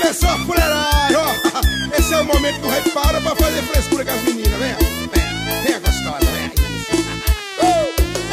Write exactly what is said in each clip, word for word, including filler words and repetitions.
é só fuleiragem, ó. Esse é o momento que o rei para pra fazer frescura com as meninas, venha. Venha, venha gostosa, venha. Uh!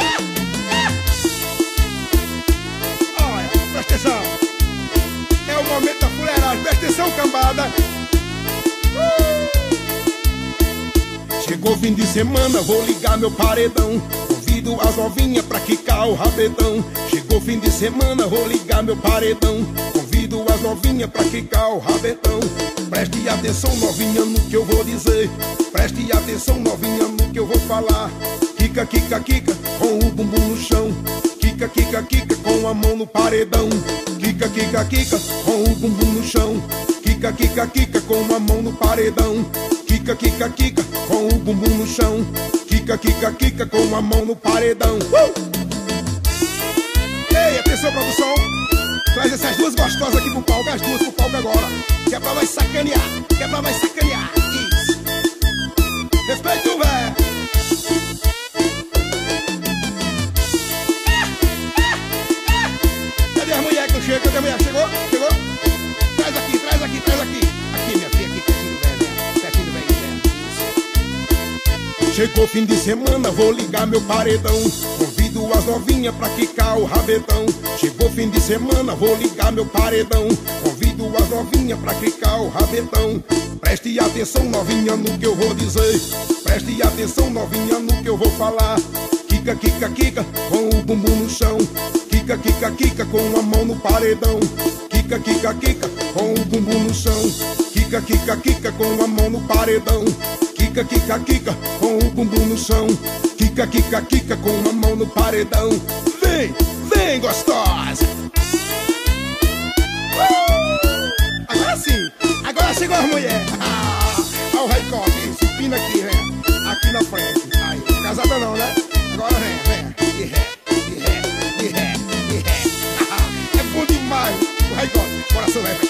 Olha, presta atenção. É o momento da fuleiragem, presta atenção, cambada. Uh! Chegou fim de semana, vou ligar meu paredão. Convido as novinhas pra quicar o rabetão. Chegou fim de semana, vou ligar meu paredão. Convido as novinhas pra quicar o rabetão. Preste atenção, novinha, no que eu vou dizer. Preste atenção, novinha, no que eu vou falar. Quica, quica, quica, com o bumbum no chão. Quica, quica, quica, com a mão no paredão. Quica, quica, quica, com o bumbum no chão. Quica, quica, quica, com a mão no paredão. Quica, quica, quica, com o bumbum no chão. Quica, quica, quica, com a mão no paredão. uh! Ei, atenção, produção. Traz essas duas gostosas aqui pro palco, as duas pro palco agora. Que é pra nós sacanear, que é pra nós sacanear. Isso. Respeita o véio. Cadê as mulheres que não chegam? Cadê a mulher? Chegou? Chegou? Traz aqui, traz aqui, traz aqui. Aqui, minha filha, aqui, pertinho do velho, pertinho do velho. Chegou fim de semana, vou ligar meu paredão. Convido as novinhas pra quicar o rabetão. Chegou fim de semana, vou ligar meu paredão. Convido as novinhas pra quicar o rabetão. Preste atenção, novinha, no que eu vou dizer. Preste atenção, novinha, no que eu vou falar. Quica, quica, quica, com o bumbum no chão. Quica, quica, quica, com a mão no paredão. Quica, quica, quica, com o bumbum no chão. Quica, quica, quica, com a mão no paredão. Quica, quica, quica, com o bumbum no chão. Quica, quica, quica, com a mão no paredão. Vem, vem, gostosa. Uh! Agora sim, agora chegou as mulheres. Ah, olha o rei Coque, se pina aqui, vem. Aqui na frente. Aí, casada não, né? Agora vem, vem. De ré, de ré, de ré, de ré. É bom demais o rei Coque. Coração vai.